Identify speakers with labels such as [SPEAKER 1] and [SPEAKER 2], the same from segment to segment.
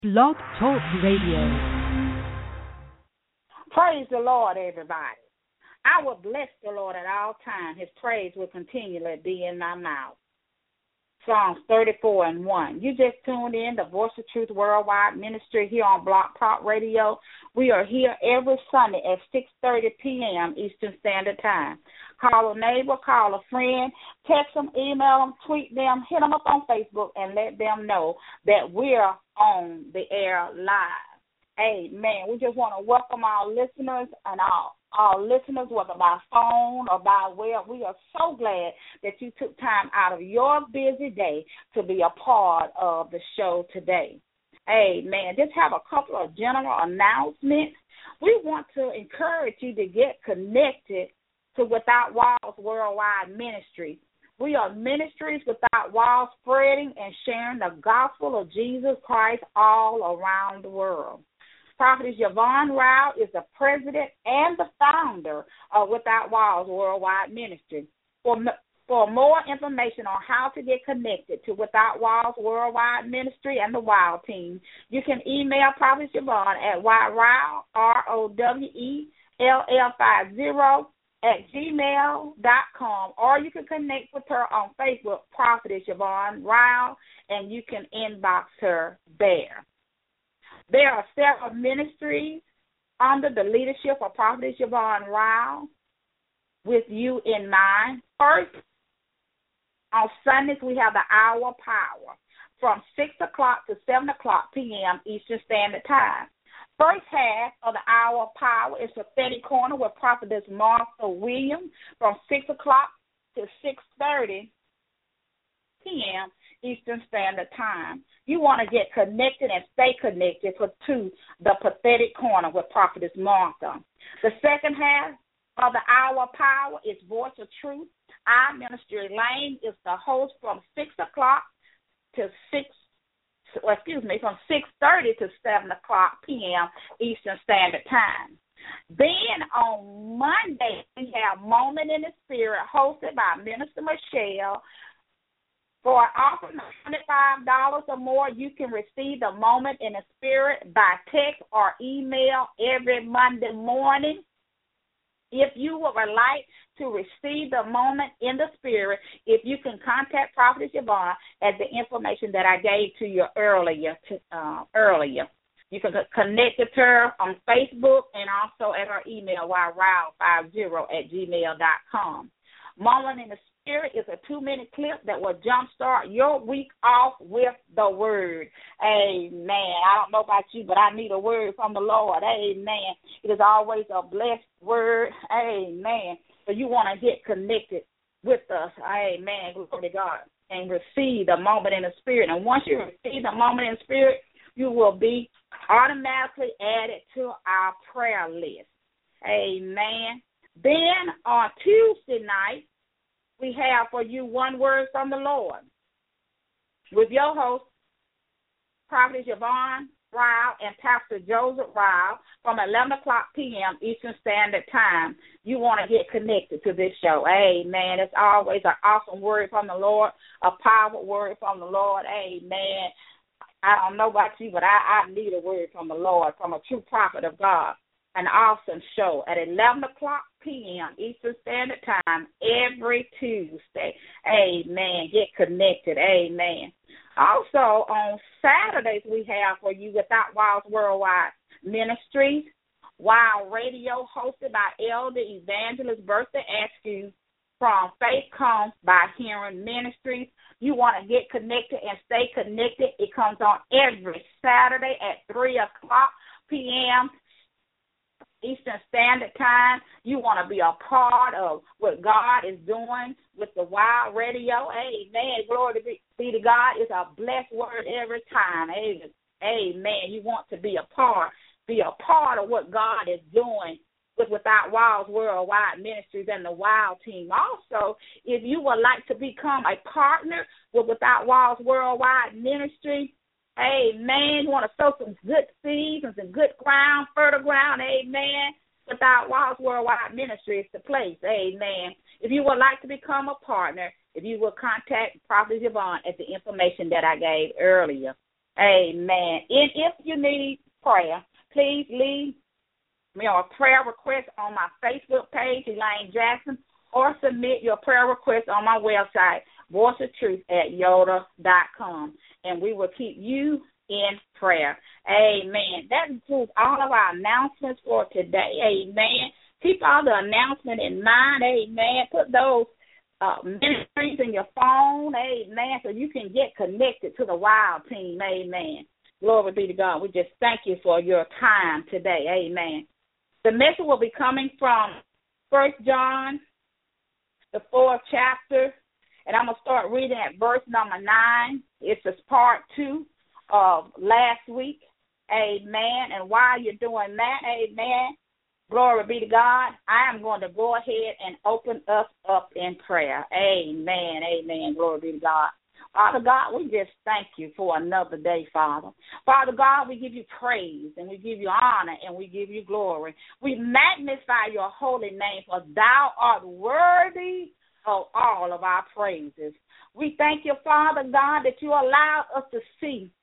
[SPEAKER 1] Blog Talk Radio.
[SPEAKER 2] Praise the Lord, everybody. I will bless the Lord at all times. His praise will continually be in my mouth. Psalms 34:1. You just tuned in to Voice of Truth Worldwide Ministry here on Blog Talk Radio. We are here every Sunday at 6:30 p.m. Eastern Standard Time. Call a neighbor, call a friend, text them, email them, tweet them, hit them up on Facebook, and let them know that we're on the air live. Amen. We just want to welcome our listeners and our listeners, whether by phone or by web. We are so glad that you took time out of your busy day to be a part of the show today. Amen. Just have a couple of general announcements. We want to encourage you to get connected to Without Walls Worldwide Ministry. We are ministries without walls, spreading and sharing the gospel of Jesus Christ all around the world. Prophetess Yvonne Rao is the president and the founder of Without Walls Worldwide Ministry. For more information on how to get connected to Without Walls Worldwide Ministry and the WOW team, you can email Prophetess Yvonne at yrowell, ROWELL50 @gmail.com, or you can connect with her on Facebook, Prophetess Yvonne Rao, and you can inbox her there. There are several ministries under the leadership of Prophetess Yvonne Rao with you in mind. First, on Sundays, we have the Hour of Power from 6 o'clock to 7 o'clock p.m. Eastern Standard Time. First half of the Hour of Power is Prophetic Corner with Prophetess Martha Williams from 6 o'clock to 6:30 p.m. Eastern Standard Time. You want to get connected and stay connected to the Prophetic Corner with Prophetess Martha. The second half of the Hour of Power is Voice of Truth. Our ministry Lane is the host from 6 o'clock to from 6:30 to 7 o'clock p.m. Eastern Standard Time. Then on Monday, we have Moment in the Spirit hosted by Minister Michelle. For an offer of $25 or more, you can receive the Moment in the Spirit by text or email every Monday morning. If you would like to receive the Moment in the Spirit, if you can contact Prophetess Yvonne at the information that I gave to you earlier. You can connect with her on Facebook and also at her email, yrowell50 @gmail.com. Moment in the Spirit is a 2-minute clip that will jumpstart your week off with the word. Amen. I don't know about you, but I need a word from the Lord. Amen. It is always a blessed word. Amen. So you want to get connected with us. Amen. Glory to God. And receive the Moment in the Spirit. And once you receive the Moment in the Spirit, you will be automatically added to our prayer list. Amen. Then on Tuesday night, we have for you One Word from the Lord with your host, Prophetess Yvonne Rao and Pastor Joseph Rao from 11 o'clock p.m. Eastern Standard Time. You want to get connected to this show. Amen. It's always an awesome word from the Lord, a powerful word from the Lord. Amen. I don't know about you, but I need a word from the Lord, from a true prophet of God. An awesome show at 11 o'clock p.m. Eastern Standard Time every Tuesday. Amen. Get connected. Amen. Also, on Saturdays, we have for you Without Walls Worldwide Ministries, WOW Radio, hosted by Elder Evangelist Bertha Askew from Faith Comes by Hearing Ministries. You want to get connected and stay connected. It comes on every Saturday at 3 o'clock p.m. Eastern Standard Time. You want to be a part of what God is doing with the WOW Radio. Amen. Glory be to God. It's a blessed word every time. Amen. You want to be a part of what God is doing with Without Walls Worldwide Ministries and the WOW team. Also, if you would like to become a partner with Without Walls Worldwide Ministry, amen, you want to sow some good seeds and some good ground, fertile ground, amen, Without Walls Worldwide Ministry is the place, amen. If you would like to become a partner, if you will contact Prophet Yvonne at the information that I gave earlier. Amen. And if you need prayer, please leave me a prayer request on my Facebook page, Elaine Jackson, or submit your prayer request on my website, voiceoftruth@yoda.com, and we will keep you in prayer. Amen. That includes all of our announcements for today. Amen. Keep all the announcements in mind. Amen. Put those ministries in your phone. Amen. So you can get connected to the Wild Team. Amen. Glory be to God. We just thank you for your time today. Amen. The message will be coming from 1 John, the 4th chapter, and I'm going to start reading at verse number 9. It's just part 2 of last week. Amen. And while you're doing that, amen, glory be to God, I am going to go ahead and open us up in prayer. Amen. Amen. Glory be to God. Father God, we just thank you for another day, Father. Father God, we give you praise and we give you honor and we give you glory. We magnify your holy name, for thou art worthy of all of our praises. We thank you, Father God, that you allowed us to see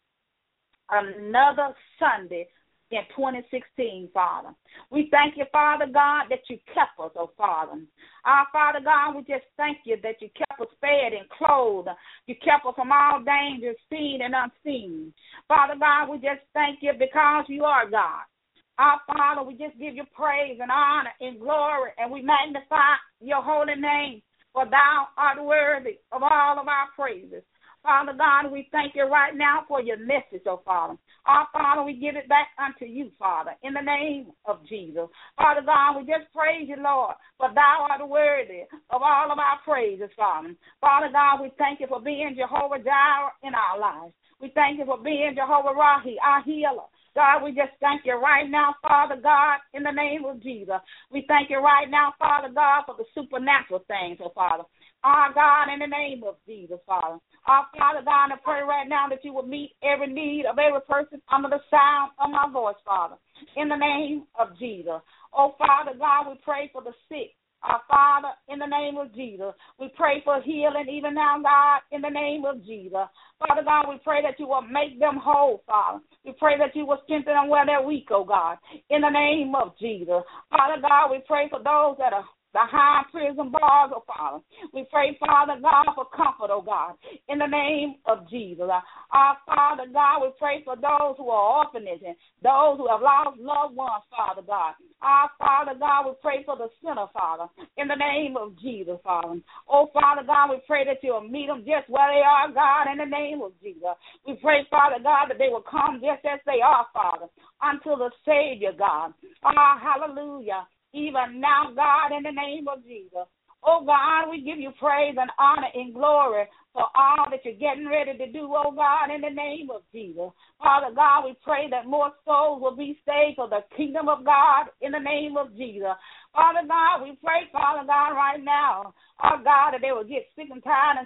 [SPEAKER 2] another Sunday in 2016, Father. We thank you, Father God, that you kept us, oh Father. Our Father God, we just thank you that you kept us fed and clothed. You kept us from all dangers, seen and unseen. Father God, we just thank you because you are God. Our Father, we just give you praise and honor and glory, and we magnify your holy name, for thou art worthy of all of our praises. Father God, we thank you right now for your message, oh Father. Our Father, we give it back unto you, Father, in the name of Jesus. Father God, we just praise you, Lord, for thou art worthy of all of our praises, Father. Father God, we thank you for being Jehovah Jireh in our lives. We thank you for being Jehovah Rahi, our healer. God, we just thank you right now, Father God, in the name of Jesus. We thank you right now, Father God, for the supernatural things, oh Father. Our God, in the name of Jesus, Father. Our Father God, I pray right now that you will meet every need of every person under the sound of my voice, Father, in the name of Jesus. Oh, Father God, we pray for the sick. Our Father, in the name of Jesus, we pray for healing even now, God, in the name of Jesus. Father God, we pray that you will make them whole, Father. We pray that you will strengthen them where they're weak, oh God, in the name of Jesus. Father God, we pray for those that are behind prison bars, oh Father. We pray, Father God, for comfort, oh God, in the name of Jesus. Our Father God, we pray for those who are orphans and those who have lost loved ones, Father God. Our Father God, we pray for the sinner, Father, in the name of Jesus, Father. Oh, Father God, we pray that you will meet them just where they are, God, in the name of Jesus. We pray, Father God, that they will come just as they are, Father, unto the Savior, God. Ah, hallelujah. Even now, God, in the name of Jesus. Oh, God, we give you praise and honor and glory for all that you're getting ready to do, oh, God, in the name of Jesus. Father God, we pray that more souls will be saved for the kingdom of God in the name of Jesus. Father God, we pray, Father God, right now, oh, God, that they will get sick and tired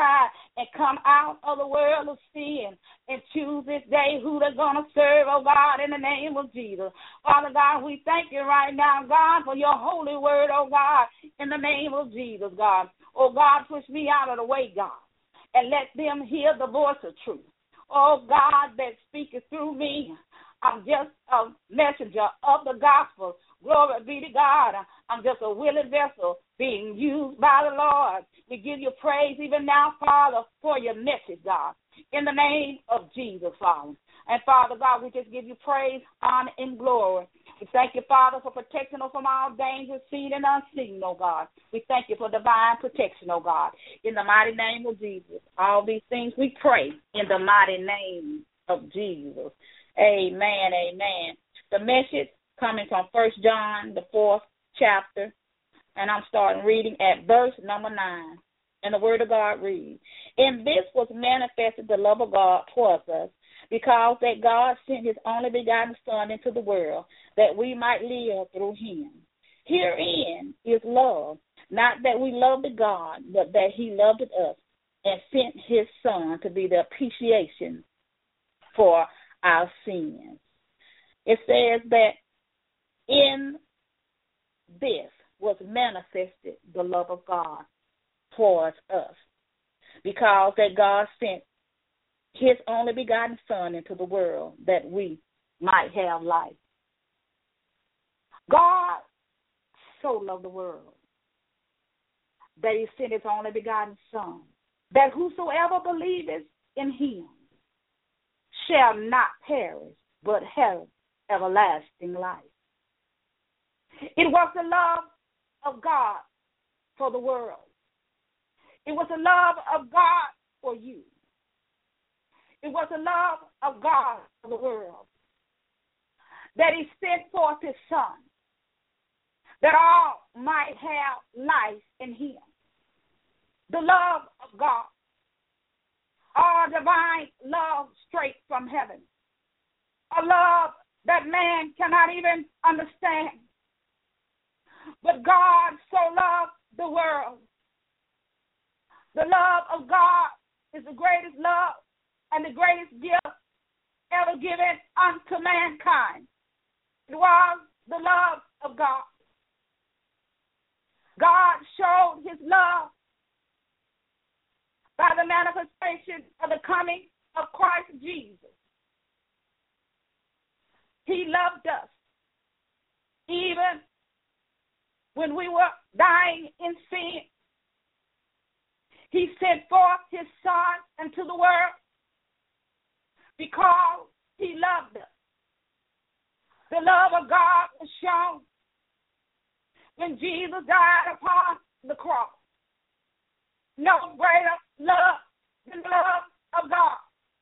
[SPEAKER 2] and come out of the world of sin and choose this day who they're going to serve, oh, God, in the name of Jesus. Father God, we thank you right now, God, for your holy word, oh, God, in the name of Jesus, God. Oh, God, push me out of the way, God, and let them hear the voice of truth. Oh, God, that speaketh through me. I'm just a messenger of the gospel. Glory be to God. I'm just a willing vessel being used by the Lord. We give you praise even now, Father, for your message, God, in the name of Jesus, Father. And, Father God, we just give you praise, honor, and glory. We thank you, Father, for protecting us from all dangers, seen and unseen, oh God. We thank you for divine protection, oh God. In the mighty name of Jesus, all these things we pray in the mighty name of Jesus. Amen, amen. The message coming from 1 John, the 4th chapter, and I'm starting reading at verse number 9. And the word of God reads, "In this was manifested the love of God towards us, because that God sent his only begotten Son into the world, that we might live through him. Herein is love, not that we loved God, but that he loved us and sent his Son to be the propitiation for our sins." It says that in this was manifested the love of God towards us, because that God sent his only begotten Son into the world that we might have life. God so loved the world that he sent his only begotten Son, that whosoever believeth in him shall not perish, but have everlasting life. It was the love of God for the world. It was the love of God for you. It was the love of God for the world that he sent forth his Son, that all might have life in him. The love of God, our divine love straight from heaven, a love that man cannot even understand. But God so loved the world. The love of God is the greatest love and the greatest gift ever given unto mankind. It was the love of God. God showed his love by the manifestation of the coming of Christ Jesus. He loved us even when we were dying in sin. He sent forth his Son into the world because he loved us. The love of God was shown when Jesus died upon the cross. No greater love than the love of God.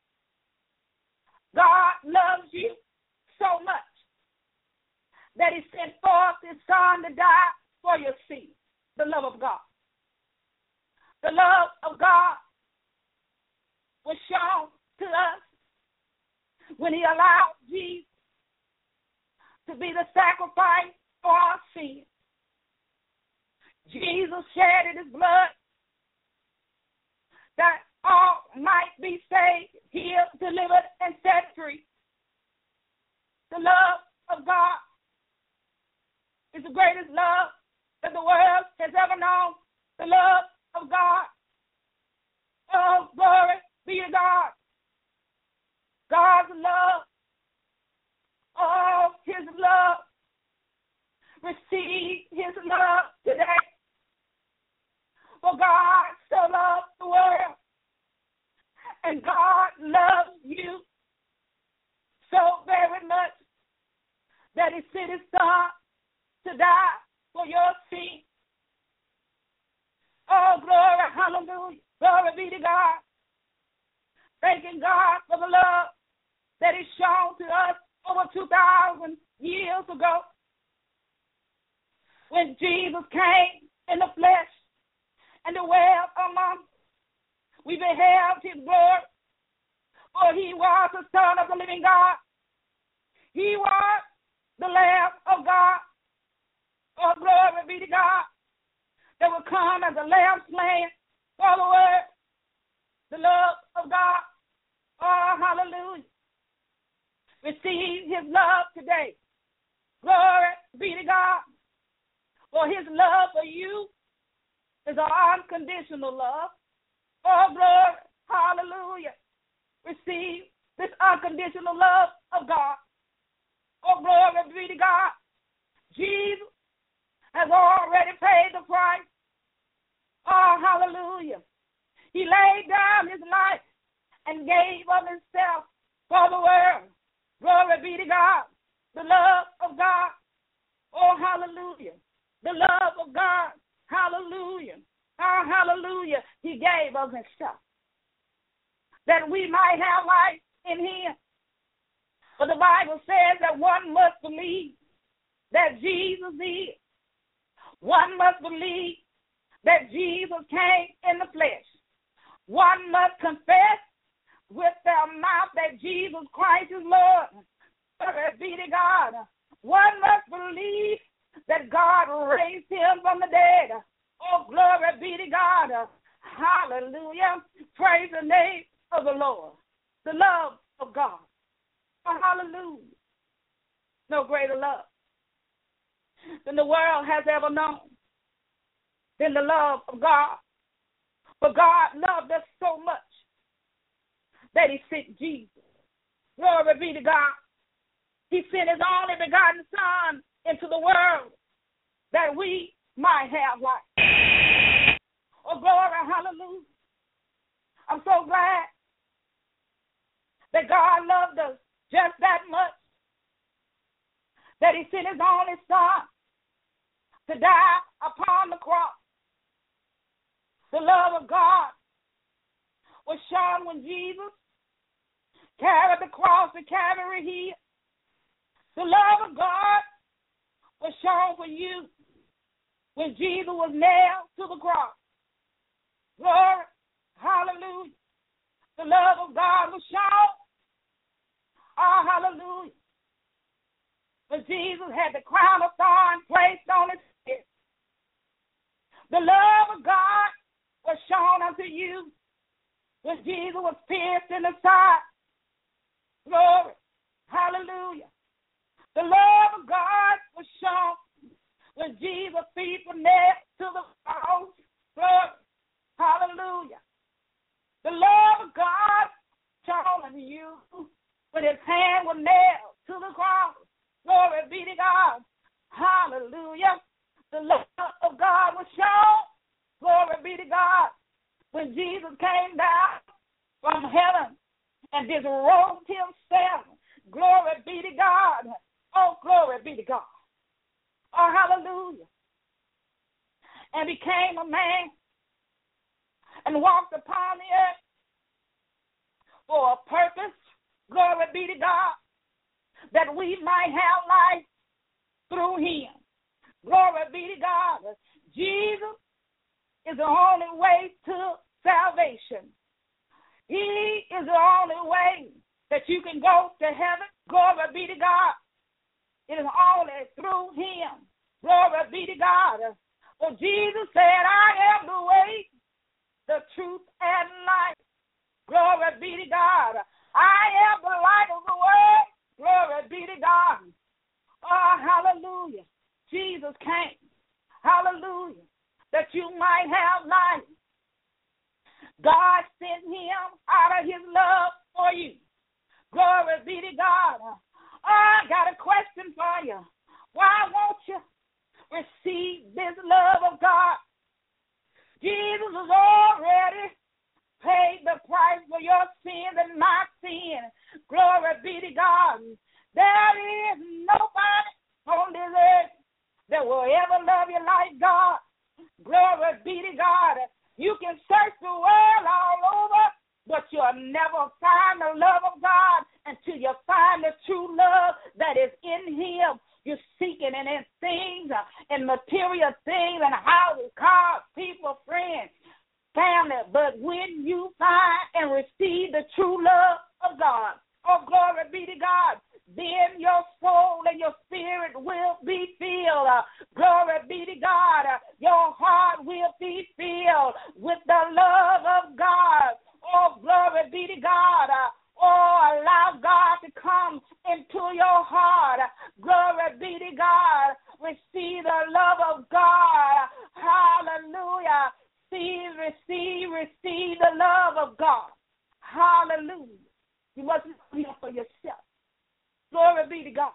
[SPEAKER 2] God loves you so much that he sent forth his Son to die for your sin. The love of God. The love of God was shown to us when he allowed Jesus to be the sacrifice for our sins. Jesus shed his blood that all might be saved, healed, delivered, and set free. The love of God is the greatest love that the world has ever known. The love of God. Oh, glory be to God. God's love. Oh, his love. Receive his love today. For God so loved the world. And God loves you so very much that he sent his Son to die for your sin. Oh, glory, hallelujah. Glory be to God. Thanking God for the love that is shown to us over 2,000 years ago. When Jesus came in the flesh and dwelt among us, we beheld his glory, for he was the Son of the living God. He was the Lamb of God. Oh, glory be to God. That will come as a lamb slain for the word, the love of God. Oh, hallelujah. Receive his love today. Glory be to God. For his love for you is an unconditional love. Oh, glory. Hallelujah. Receive this unconditional love of God. Oh, glory be to God. Jesus has already paid the price. Oh, hallelujah. He laid down his life and gave of himself for the world. Glory be to God. The love of God. Oh, hallelujah. The love of God. Hallelujah. Oh, hallelujah. He gave of himself that we might have life in him. For the Bible says that one must believe that Jesus is. One must believe that Jesus came in the flesh. One must confess with their mouth that Jesus Christ is Lord. Glory be to God. One must believe that God raised him from the dead. Oh, glory be to God. Hallelujah. Praise the name of the Lord. The love of God. Oh, hallelujah. No greater love than the world has ever known, than the love of God. But God loved us so much that he sent Jesus. Glory be to God. He sent his only begotten Son into the world that we might have life. Oh, glory, hallelujah. I'm so glad that God loved us just that much that he sent his only Son to die upon the cross. The love of God was shown when Jesus carried the cross to Calvary Hill. The love of God was shown for you when Jesus was nailed to the cross. Glory, hallelujah. The love of God was shown. Oh, hallelujah. When Jesus had the crown of thorns placed on his head. The love of God was shown unto you when Jesus was pierced in the side. Glory, hallelujah. The love of God was shown when Jesus' feet were nailed to the cross. Glory, hallelujah. The love of God shown unto you when his hand was nailed to the cross. Glory be to God. Hallelujah. The love of God was shown. Glory be to God. When Jesus came down from heaven and disrobed himself. Glory be to God. Oh, glory be to God. Oh, hallelujah. And became a man and walked upon the earth for a purpose. Glory be to God. That we might have life through him. Glory be to God. Jesus is the only way to salvation. He is the only way that you can go to heaven. Glory be to God. It is only through him. Glory be to God. For Jesus said, I am the way, the truth, and life. Glory be to God. I am the light of the world. Glory be to God. Oh, hallelujah. Jesus came. Hallelujah. That you might have life. God sent him out of his love for you. Glory be to God. I got a question for you. Why won't you receive this love of God? Jesus has already paid the price for your sins and my sin. Glory be to God. There is nobody on this earth that will ever love you like God. Glory be to God. You can search the world all over, but you'll never find the love of God until you find the true love that is in him. You're seeking it in things and material things and houses, cars, people, friends, family. But when you find and receive the true love of God, oh, glory be to God, then your soul and your spirit will be filled. Glory be to God. Your heart will be filled with the love of God. Oh, glory be to God. Oh, allow God to come into your heart. Glory be to God. Receive the love of God. Hallelujah. Receive the love of God. Hallelujah. You must be for yourself. Glory be to God.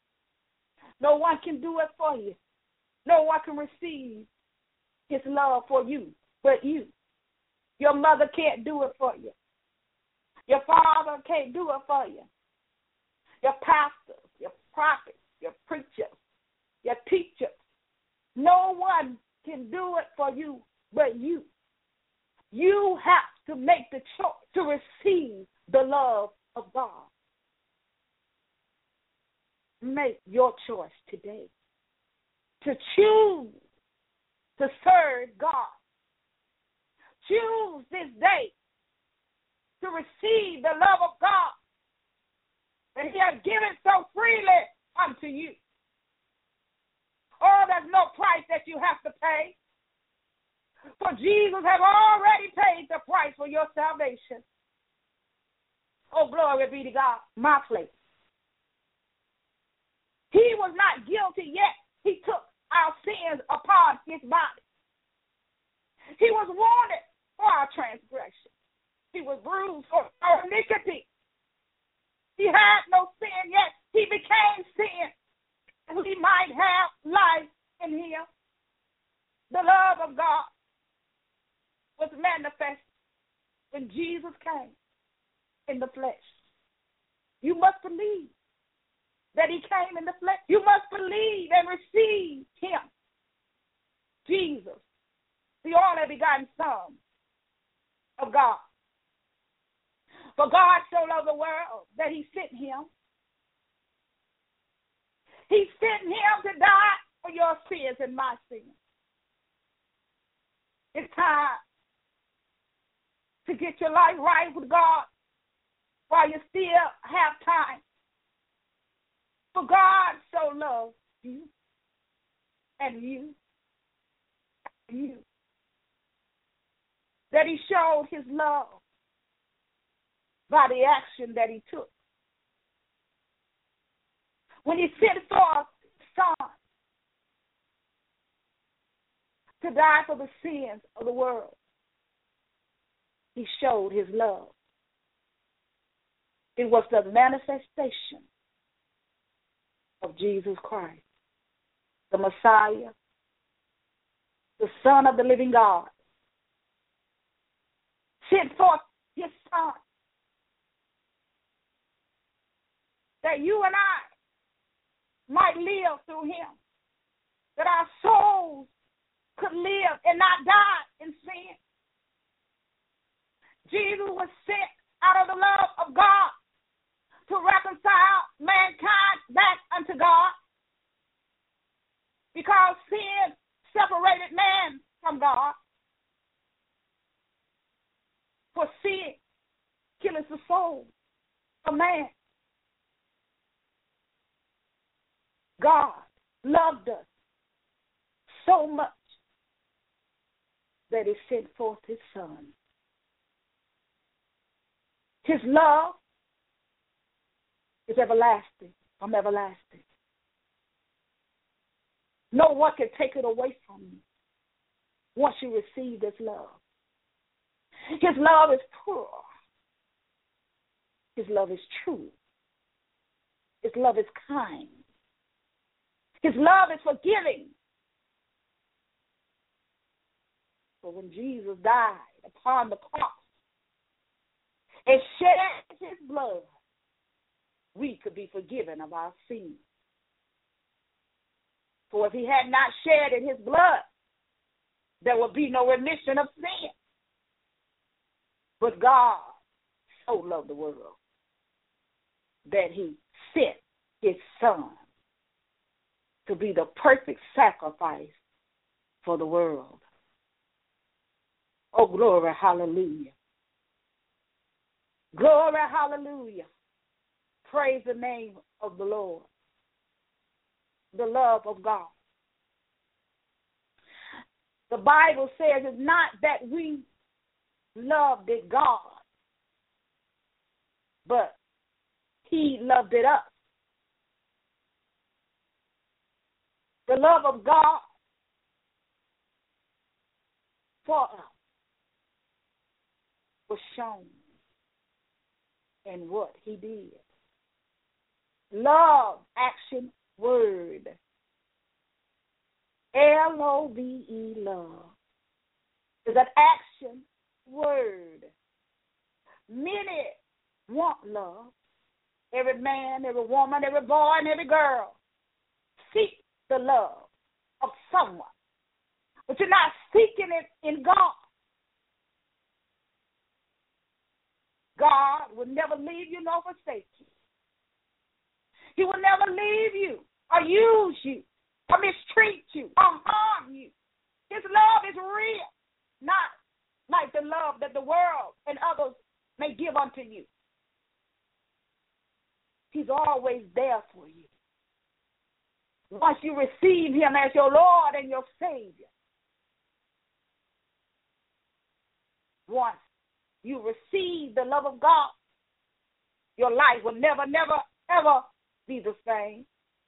[SPEAKER 2] No one can do it for you. No one can receive his love for you but you. Your mother can't do it for you. Your father can't do it for you. Your pastors, your prophets, your preachers, your teachers. No one can do it for you but you. You have to make the choice to receive the love of God. Make your choice today to choose to serve God. Choose this day to receive the love of God that he has given so freely unto you. Oh, there's no price that you have to pay. For Jesus has already paid the price for your salvation. Oh, glory be to God, my place. He was not guilty yet. He took our sins upon his body. He was wounded for our transgression. He was bruised for our iniquity. He had no sin, yet he became sin. We might have life in him. The love of God was manifest when Jesus came in the flesh. You must believe that he came in the flesh. You must believe and receive him, Jesus, the only begotten Son of God. For God so loved the world that he sent him. He sent him to die for your sins and my sins. It's time to get your life right with God while you still have time. For God so loved you and you and you that he showed his love by the action that he took. When he sent forth his Son to die for the sins of the world, he showed his love. It was the manifestation of Jesus Christ, the Messiah, the Son of the living God, sent forth his Son that you and I might live through him, that our souls could live and not die in sin. Jesus was sent out of the love of God to reconcile mankind back unto God, because sin separated man from God. For sin kills the soul of man. God loved us so much that he sent forth his Son. His love is everlasting, from everlasting. No one can take it away from you once you receive this love. His love is pure. His love is true. His love is kind. His love is forgiving. So when Jesus died upon the cross and shed his blood, we could be forgiven of our sins. For if he had not shed his blood, there would be no remission of sin. But God so loved the world that he sent his Son to be the perfect sacrifice for the world. Oh, glory, hallelujah. Glory, hallelujah. Praise the name of the Lord. The love of God. The Bible says it's not that we loved it God, but he loved it us. The love of God for us was shown in what he did. Love, action, word. Love, love, is an action word. Many want love. Every man, every woman, every boy, and every girl seek the love of someone. But you're not seeking it in God. God will never leave you nor forsake you. He will never leave you or use you or mistreat you or harm you. His love is real, not like the love that the world and others may give unto you. He's always there for you. Once you receive him as your Lord and your Savior, once you receive the love of God, your life will never, never, ever be the same.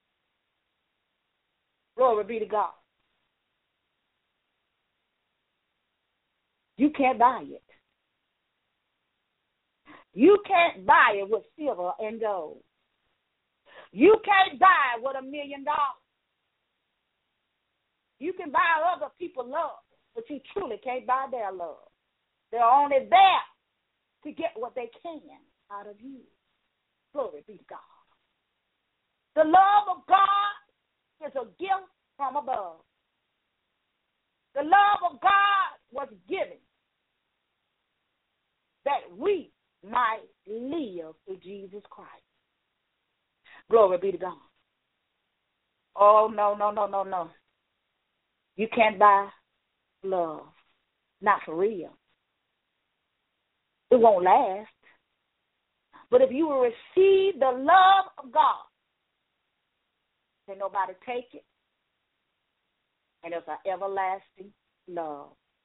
[SPEAKER 2] Glory be to God. You can't buy it. You can't buy it with silver and gold. You can't buy it with $1 million. You can buy other people's love, but you truly can't buy their love. They're only there to get what they can out of you. Glory be to God. The love of God is a gift from above. The love of God was given that we might live through Jesus Christ. Glory be to God. Oh, no. You can't buy love. Not for real. It won't last. But if you will receive the love of God, can nobody take it? And it's an everlasting love.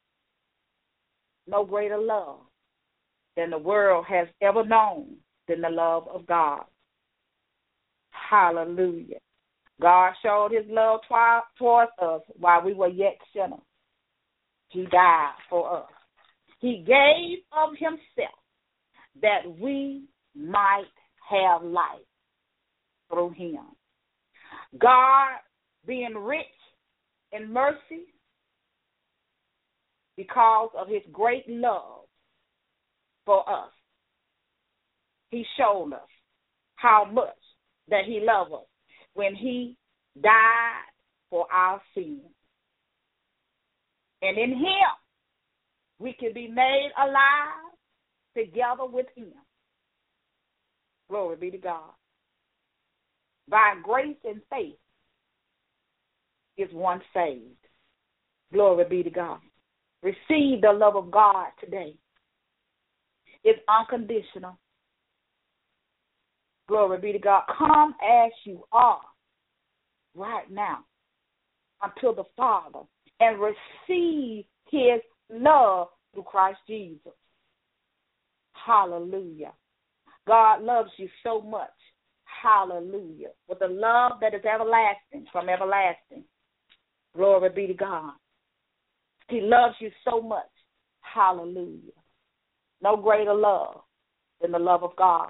[SPEAKER 2] No greater love than the world has ever known than the love of God. Hallelujah. God showed his love towards us while we were yet sinners. He died for us. He gave of himself that we might have life through him. God, being rich in mercy because of his great love for us, he showed us how much that he loved us when he died for our sins. And in him, we can be made alive together with him. Glory be to God. By grace and faith is one saved. Glory be to God. Receive the love of God today. It's unconditional. Glory be to God. Come as you are right now unto the Father and receive his love through Christ Jesus. Hallelujah. God loves you so much. Hallelujah. With a love that is everlasting, from everlasting. Glory be to God. He loves you so much. Hallelujah. No greater love than the love of God.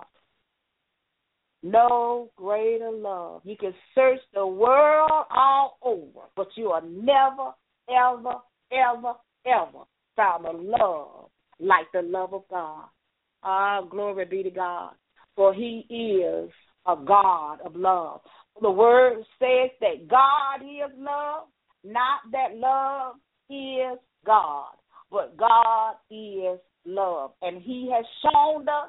[SPEAKER 2] No greater love. You can search the world all over, but you are never, ever, ever, ever found a love like the love of God. Ah, glory be to God. For he is a God of love. The word says that God is love, not that love is God, but God is love. And he has shown us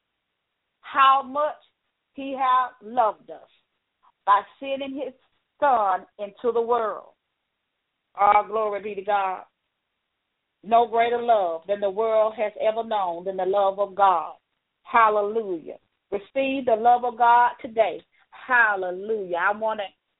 [SPEAKER 2] how much he has loved us by sending his Son into the world. Ah, glory be to God. No greater love than the world has ever known than the love of God. Hallelujah. Receive the love of God today. Hallelujah. I want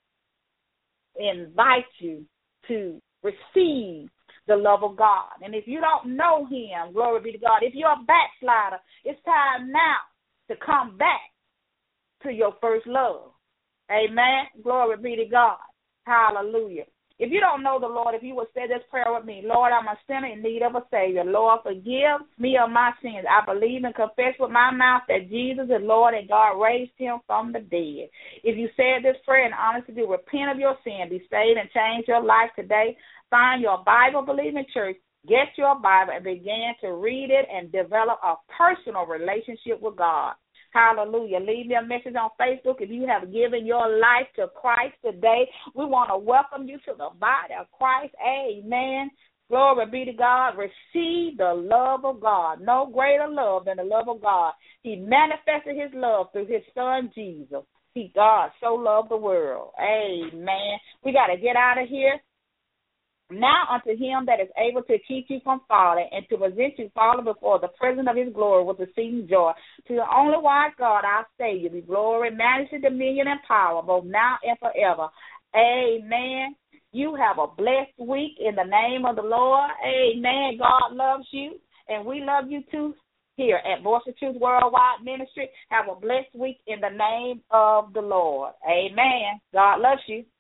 [SPEAKER 2] to invite you to receive the love of God. And if you don't know him, glory be to God, if you're a backslider, it's time now to come back to your first love. Amen. Glory be to God. Hallelujah. If you don't know the Lord, if you would say this prayer with me, Lord, I'm a sinner in need of a Savior. Lord, forgive me of my sins. I believe and confess with my mouth that Jesus is Lord and God raised him from the dead. If you said this prayer in honesty, repent of your sin, be saved, and change your life today. Find your Bible-believing church, get your Bible, and begin to read it and develop a personal relationship with God. Hallelujah. Leave me a message on Facebook if you have given your life to Christ today. We want to welcome you to the body of Christ. Amen. Glory be to God. Receive the love of God. No greater love than the love of God. He manifested his love through his Son, Jesus. God so loved the world. Amen. We got to get out of here. Now unto him that is able to keep you from falling and to present you falling before the presence of his glory with exceeding joy. To the only wise God, our Savior, be glory, majesty, dominion, and power, both now and forever. Amen. You have a blessed week in the name of the Lord. Amen. God loves you, and we love you too here at Voice of Truth Worldwide Ministry. Have a blessed week in the name of the Lord. Amen. God loves you.